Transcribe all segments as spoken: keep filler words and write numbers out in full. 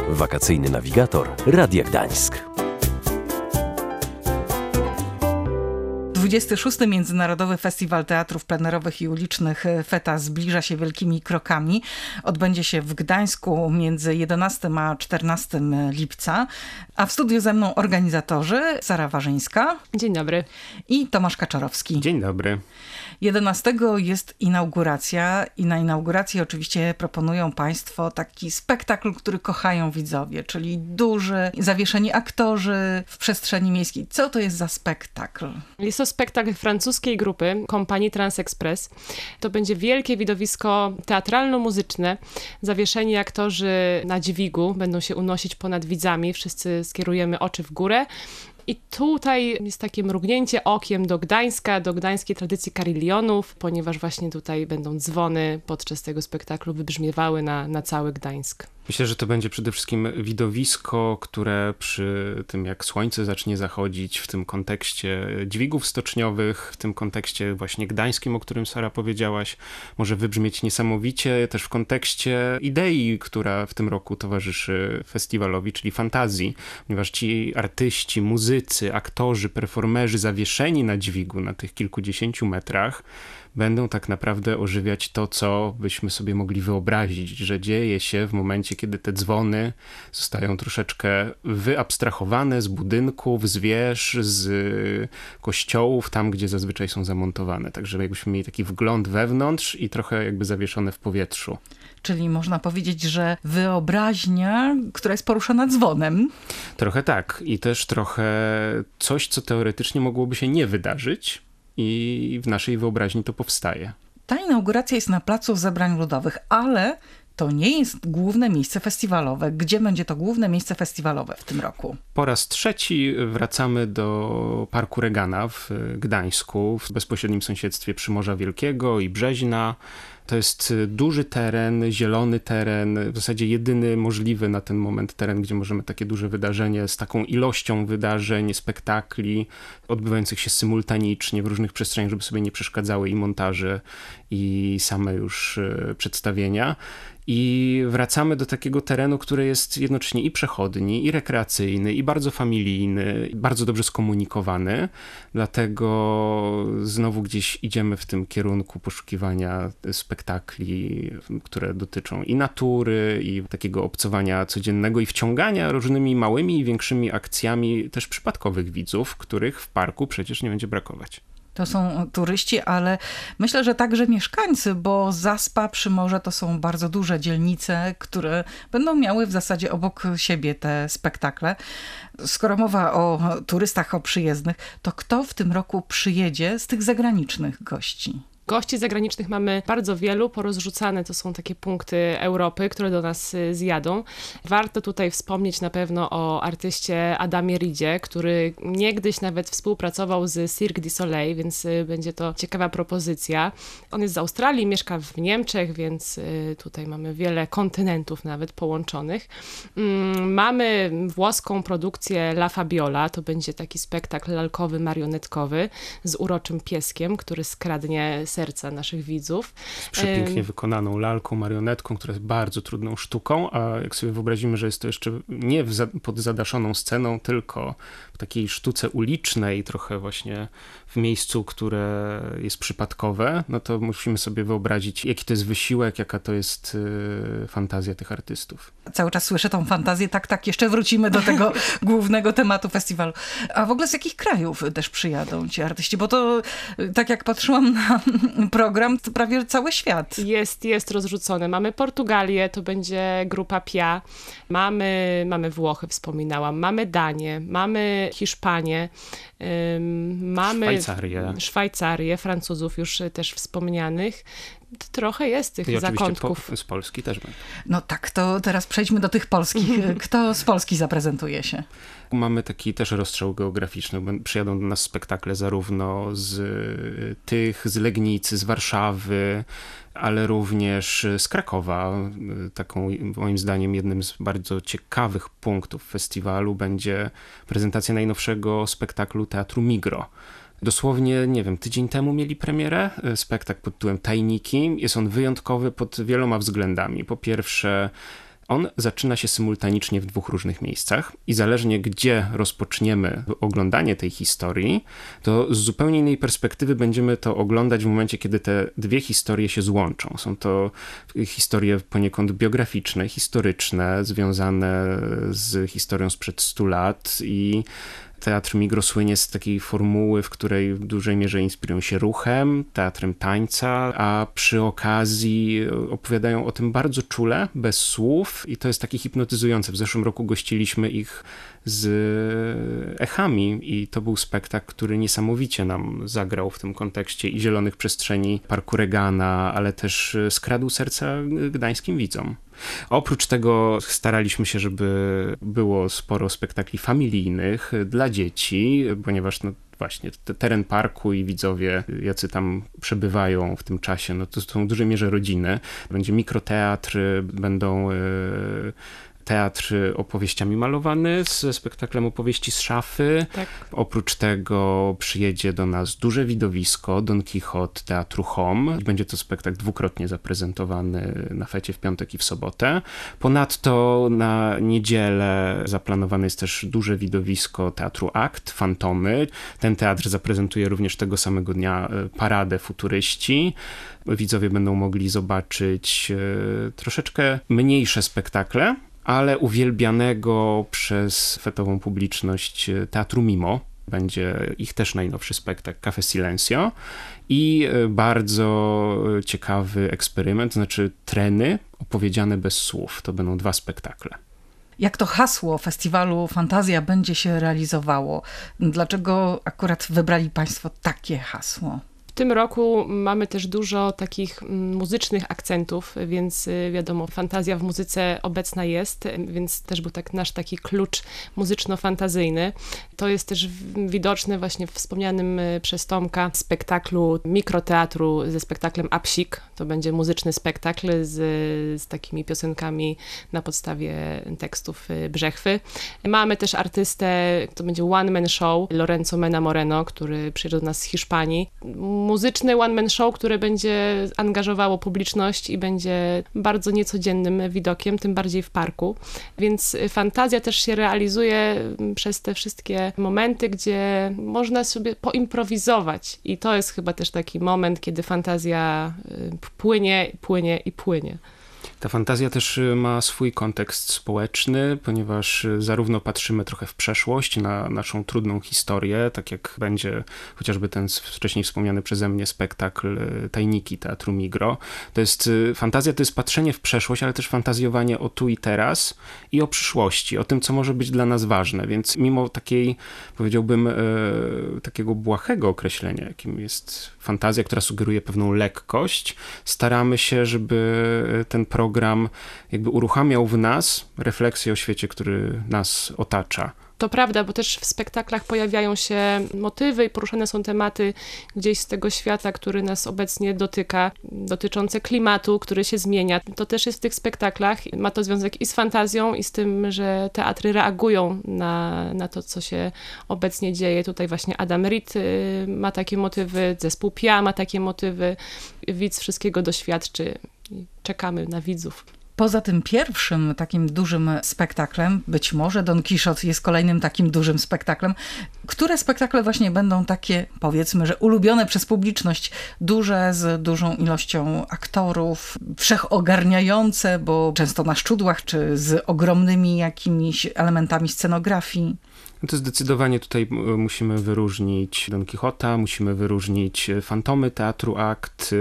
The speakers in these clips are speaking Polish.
Wakacyjny nawigator Radia Gdańsk. dwudziesty szósty Międzynarodowy Festiwal Teatrów Plenerowych i Ulicznych Feta zbliża się wielkimi krokami. Odbędzie się w Gdańsku między jedenastego a czternastego lipca. A w studiu ze mną organizatorzy Sara Warzyńska. Dzień dobry. I Tomasz Kaczorowski. Dzień dobry. jedenastego jest inauguracja i na inauguracji oczywiście proponują Państwo taki spektakl, który kochają widzowie, czyli duży, zawieszeni aktorzy w przestrzeni miejskiej. Co to jest za spektakl? Jest to spektakl francuskiej grupy kompanii Transexpress. To będzie wielkie widowisko teatralno-muzyczne. Zawieszeni aktorzy na dźwigu będą się unosić ponad widzami. Wszyscy skierujemy oczy w górę. I tutaj jest takie mrugnięcie okiem do Gdańska, do gdańskiej tradycji karillionów, ponieważ właśnie tutaj będą dzwony podczas tego spektaklu wybrzmiewały na, na cały Gdańsk. Myślę, że to będzie przede wszystkim widowisko, które przy tym, jak słońce zacznie zachodzić, w tym kontekście dźwigów stoczniowych, w tym kontekście właśnie gdańskim, o którym Sara powiedziałaś, może wybrzmieć niesamowicie, też w kontekście idei, która w tym roku towarzyszy festiwalowi, czyli fantazji, ponieważ ci artyści, muzycy, aktorzy, performerzy zawieszeni na dźwigu na tych kilkudziesięciu metrach, będą tak naprawdę ożywiać to, co byśmy sobie mogli wyobrazić, że dzieje się w momencie, kiedy te dzwony zostają troszeczkę wyabstrahowane z budynków, z wież, z kościołów, tam, gdzie zazwyczaj są zamontowane. Także jakbyśmy mieli taki wgląd wewnątrz i trochę jakby zawieszone w powietrzu. Czyli można powiedzieć, że wyobraźnia, która jest poruszana dzwonem. Trochę tak. I też trochę coś, co teoretycznie mogłoby się nie wydarzyć, i w naszej wyobraźni to powstaje. Ta inauguracja jest na Placu Zebrań Ludowych, ale to nie jest główne miejsce festiwalowe. Gdzie będzie to główne miejsce festiwalowe w tym roku? Po raz trzeci wracamy do Parku Regana w Gdańsku, w bezpośrednim sąsiedztwie Przymorza Wielkiego i Brzeźna. To jest duży teren, zielony teren, w zasadzie jedyny możliwy na ten moment teren, gdzie możemy takie duże wydarzenie z taką ilością wydarzeń, spektakli odbywających się symultanicznie w różnych przestrzeniach, żeby sobie nie przeszkadzały i montaże, i same już przedstawienia. I wracamy do takiego terenu, który jest jednocześnie i przechodni, i rekreacyjny, i bardzo familijny, i bardzo dobrze skomunikowany. Dlatego znowu gdzieś idziemy w tym kierunku poszukiwania spektakli, które dotyczą i natury, i takiego obcowania codziennego, i wciągania różnymi małymi i większymi akcjami też przypadkowych widzów, których w parku przecież nie będzie brakować. To są turyści, ale myślę, że także mieszkańcy, bo Zaspa, Przymorze to są bardzo duże dzielnice, które będą miały w zasadzie obok siebie te spektakle. Skoro mowa o turystach, o przyjezdnych, to kto w tym roku przyjedzie z tych zagranicznych gości? Gości zagranicznych mamy bardzo wielu, porozrzucane to są takie punkty Europy, które do nas zjadą. Warto tutaj wspomnieć na pewno o artyście Adamie Ridzie, który niegdyś nawet współpracował z Cirque du Soleil, więc będzie to ciekawa propozycja. On jest z Australii, mieszka w Niemczech, więc tutaj mamy wiele kontynentów nawet połączonych. Mamy włoską produkcję La Fabiola, to będzie taki spektakl lalkowy, marionetkowy z uroczym pieskiem, który skradnie serca naszych widzów. Z przepięknie wykonaną lalką, marionetką, która jest bardzo trudną sztuką, a jak sobie wyobrazimy, że jest to jeszcze nie w za, pod zadaszoną sceną, tylko w takiej sztuce ulicznej, trochę właśnie w miejscu, które jest przypadkowe, no to musimy sobie wyobrazić, jaki to jest wysiłek, jaka to jest y, fantazja tych artystów. Cały czas słyszę tą fantazję, tak, tak, jeszcze wrócimy do tego głównego tematu festiwalu. A w ogóle z jakich krajów też przyjadą ci artyści? Bo to, tak jak patrzyłam na program, to prawie cały świat. Jest, jest rozrzucony. Mamy Portugalię, to będzie grupa Pia. Mamy, mamy Włochy, wspominałam. Mamy Danię, mamy Hiszpanię, ym, mamy Szwajcarię. Szwajcarię, Francuzów już też wspomnianych. Trochę jest tych I zakątków. Po, z Polski też będą. No tak, to teraz przejdźmy do tych polskich. Kto z Polski zaprezentuje się? Mamy taki też rozstrzał geograficzny. Przyjadą do nas spektakle zarówno z tych, z Legnicy, z Warszawy, ale również z Krakowa. Taką moim zdaniem jednym z bardzo ciekawych punktów festiwalu będzie prezentacja najnowszego spektaklu Teatru Migro. Dosłownie, nie wiem, tydzień temu mieli premierę, spektakl pod tytułem Tajniki. Jest on wyjątkowy pod wieloma względami. Po pierwsze, On zaczyna się symultanicznie w dwóch różnych miejscach i zależnie gdzie rozpoczniemy oglądanie tej historii, to z zupełnie innej perspektywy będziemy to oglądać w momencie, kiedy te dwie historie się złączą. Są to historie poniekąd biograficzne, historyczne, związane z historią sprzed stu lat i Teatr Migro słynie z takiej formuły, w której w dużej mierze inspirują się ruchem, teatrem tańca, a przy okazji opowiadają o tym bardzo czule, bez słów i to jest takie hipnotyzujące. W zeszłym roku gościliśmy ich z echami i to był spektakl, który niesamowicie nam zagrał w tym kontekście i zielonych przestrzeni Parku Regana, ale też skradł serca gdańskim widzom. Oprócz tego staraliśmy się, żeby było sporo spektakli familijnych dla dzieci, ponieważ no właśnie teren parku i widzowie, jacy tam przebywają w tym czasie, no to są w dużej mierze rodziny. Będzie mikroteatr, będą teatr opowieściami malowany ze spektaklem Opowieści z szafy. Tak. Oprócz tego przyjedzie do nas duże widowisko Don Quixote Teatru Home. Będzie to spektakl dwukrotnie zaprezentowany na fecie w piątek i w sobotę. Ponadto na niedzielę zaplanowane jest też duże widowisko Teatru Akt, Fantomy. Ten teatr zaprezentuje również tego samego dnia Paradę Futuryści. Widzowie będą mogli zobaczyć troszeczkę mniejsze spektakle, ale uwielbianego przez fetową publiczność Teatru Mimo. Będzie ich też najnowszy spektakl Cafe Silencio i bardzo ciekawy eksperyment, to znaczy treny opowiedziane bez słów. To będą dwa spektakle. Jak to hasło festiwalu Fantazja będzie się realizowało? Dlaczego akurat wybrali Państwo takie hasło? W tym roku mamy też dużo takich muzycznych akcentów, więc wiadomo, fantazja w muzyce obecna jest, więc też był tak nasz taki klucz muzyczno-fantazyjny. To jest też widoczne właśnie w wspomnianym przez Tomka spektaklu mikroteatru ze spektaklem Apsik. To będzie muzyczny spektakl z, z takimi piosenkami na podstawie tekstów Brzechwy. Mamy też artystę, to będzie one man show, Lorenzo Mena Moreno, który przyjeżdża do nas z Hiszpanii. Muzyczny one-man show, które będzie angażowało publiczność i będzie bardzo niecodziennym widokiem, tym bardziej w parku. Więc fantazja też się realizuje przez te wszystkie momenty, gdzie można sobie poimprowizować. I to jest chyba też taki moment, kiedy fantazja płynie, płynie i płynie. Ta fantazja też ma swój kontekst społeczny, ponieważ zarówno patrzymy trochę w przeszłość, na naszą trudną historię, tak jak będzie chociażby ten wcześniej wspomniany przeze mnie spektakl Tajniki Teatru Migro. To jest, fantazja to jest patrzenie w przeszłość, ale też fantazjowanie o tu i teraz i o przyszłości, o tym, co może być dla nas ważne. Więc mimo takiej, powiedziałbym, e, takiego błahego określenia, jakim jest fantazja, która sugeruje pewną lekkość, staramy się, żeby ten program jakby uruchamiał w nas refleksję o świecie, który nas otacza. To prawda, bo też w spektaklach pojawiają się motywy i poruszane są tematy gdzieś z tego świata, który nas obecnie dotyka, dotyczące klimatu, który się zmienia. To też jest w tych spektaklach. Ma to związek i z fantazją, i z tym, że teatry reagują na, na to, co się obecnie dzieje. Tutaj właśnie Adam Reed ma takie motywy, zespół Pia ma takie motywy. Widz wszystkiego doświadczy i czekamy na widzów. Poza tym pierwszym takim dużym spektaklem, być może Don Quixote jest kolejnym takim dużym spektaklem, które spektakle właśnie będą takie, powiedzmy, że ulubione przez publiczność, duże, z dużą ilością aktorów, wszechogarniające, bo często na szczudłach, czy z ogromnymi jakimiś elementami scenografii? To zdecydowanie tutaj musimy wyróżnić Don Quixota, musimy wyróżnić Fantomy Teatru Akt,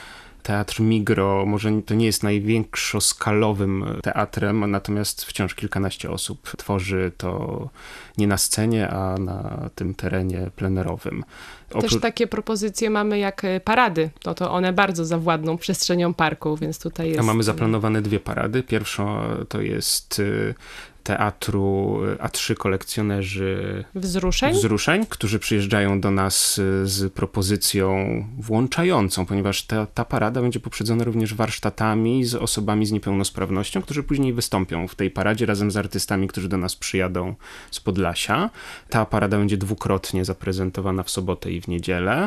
Teatr Migro, może to nie jest największoskalowym teatrem, natomiast wciąż kilkanaście osób tworzy to nie na scenie, a na tym terenie plenerowym. Oprócz... Też takie propozycje mamy jak parady, no to one bardzo zawładną przestrzenią parku, więc tutaj jest... A mamy zaplanowane dwie parady. Pierwszą to jest teatru A trzy kolekcjonerzy wzruszeń. wzruszeń, którzy przyjeżdżają do nas z propozycją włączającą, ponieważ ta, ta parada będzie poprzedzona również warsztatami z osobami z niepełnosprawnością, którzy później wystąpią w tej paradzie razem z artystami, którzy do nas przyjadą z Podlasia. Ta parada będzie dwukrotnie zaprezentowana w sobotę i w niedzielę.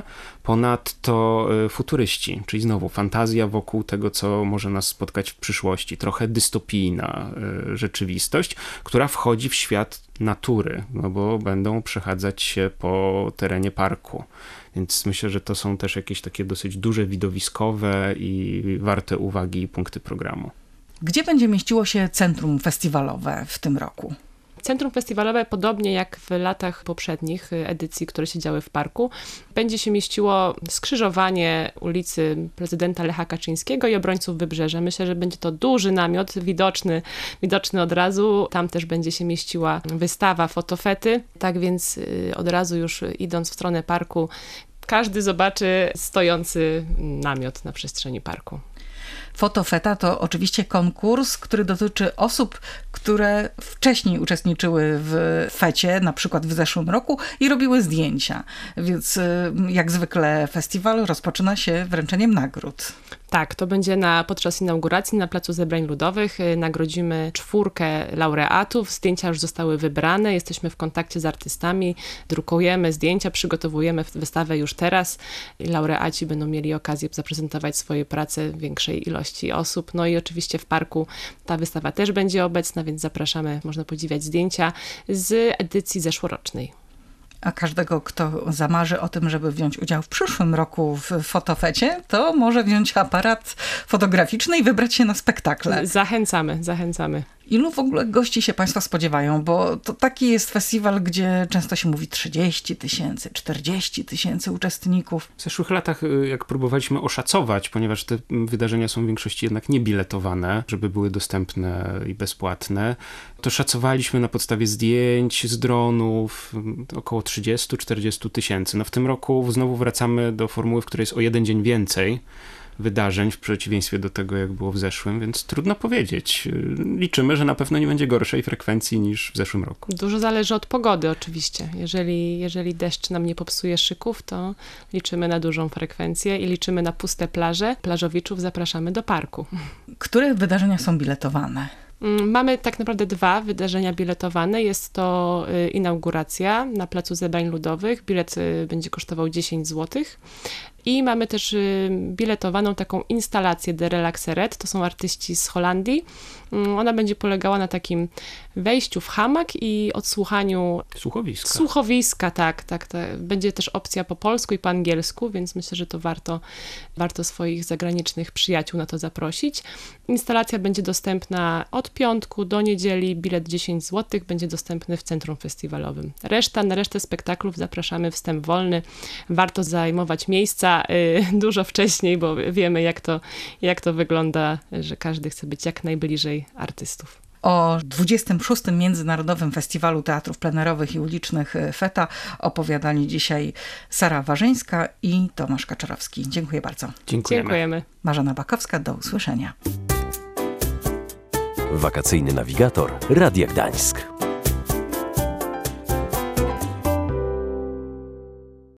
Ponadto futuryści, czyli znowu fantazja wokół tego, co może nas spotkać w przyszłości. Trochę dystopijna rzeczywistość, która wchodzi w świat natury, no bo będą przechadzać się po terenie parku. Więc myślę, że to są też jakieś takie dosyć duże, widowiskowe i warte uwagi punkty programu. Gdzie będzie mieściło się centrum festiwalowe w tym roku? Centrum festiwalowe, podobnie jak w latach poprzednich edycji, które się działy w parku, będzie się mieściło skrzyżowanie ulicy Prezydenta Lecha Kaczyńskiego i Obrońców Wybrzeża. Myślę, że będzie to duży namiot, widoczny, widoczny od razu. Tam też będzie się mieściła wystawa fotofety. Tak więc od razu już idąc w stronę parku, każdy zobaczy stojący namiot na przestrzeni parku. Fotofeta to oczywiście konkurs, który dotyczy osób, które wcześniej uczestniczyły w fecie, na przykład w zeszłym roku i robiły zdjęcia. Więc jak zwykle festiwal rozpoczyna się wręczeniem nagród. Tak, to będzie na, podczas inauguracji na Placu Zebrań Ludowych. Nagrodzimy czwórkę laureatów. Zdjęcia już zostały wybrane. Jesteśmy w kontakcie z artystami. Drukujemy zdjęcia, przygotowujemy wystawę już teraz. Laureaci będą mieli okazję zaprezentować swoje prace większej ilości osób. No i oczywiście w parku ta wystawa też będzie obecna, więc zapraszamy, można podziwiać zdjęcia z edycji zeszłorocznej. A każdego, kto zamarzy o tym, żeby wziąć udział w przyszłym roku w fotofecie, to może wziąć aparat fotograficzny i wybrać się na spektakle. Zachęcamy, zachęcamy. Ilu w ogóle gości się Państwo spodziewają? Bo to taki jest festiwal, gdzie często się mówi trzydzieści tysięcy, czterdzieści tysięcy uczestników. W zeszłych latach, jak próbowaliśmy oszacować, ponieważ te wydarzenia są w większości jednak niebiletowane, żeby były dostępne i bezpłatne, to szacowaliśmy na podstawie zdjęć z dronów około trzydzieści do czterdziestu tysięcy. No w tym roku znowu wracamy do formuły, w której jest o jeden dzień więcej wydarzeń w przeciwieństwie do tego, jak było w zeszłym, więc trudno powiedzieć. Liczymy, że na pewno nie będzie gorszej frekwencji niż w zeszłym roku. Dużo zależy od pogody oczywiście. Jeżeli, jeżeli deszcz nam nie popsuje szyków, to liczymy na dużą frekwencję i liczymy na puste plaże. Plażowiczów zapraszamy do parku. Które wydarzenia są biletowane? Mamy tak naprawdę dwa wydarzenia biletowane. Jest to inauguracja na Placu Zebrań Ludowych. Bilet będzie kosztował dziesięć złotych. I mamy też biletowaną taką instalację De Relaxeret. To są artyści z Holandii. Ona będzie polegała na takim wejściu w hamak i odsłuchaniu słuchowiska. Słuchowiska, tak, tak, tak. Będzie też opcja po polsku i po angielsku, więc myślę, że to warto, warto swoich zagranicznych przyjaciół na to zaprosić. Instalacja będzie dostępna od piątku do niedzieli. Bilet dziesięć złotych będzie dostępny w centrum festiwalowym. Reszta, na resztę spektaklów zapraszamy wstęp wolny. Warto zajmować miejsca y, dużo wcześniej, bo wiemy, jak to, jak to wygląda, że każdy chce być jak najbliżej artystów. O dwudziestym szóstym Międzynarodowym Festiwalu Teatrów Plenerowych i Ulicznych Feta opowiadali dzisiaj Sara Warzyńska i Tomasz Kaczorowski. Dziękuję bardzo. Dziękujemy. Dziękujemy. Marzena Bakowska, do usłyszenia. Wakacyjny nawigator Radia Gdańsk.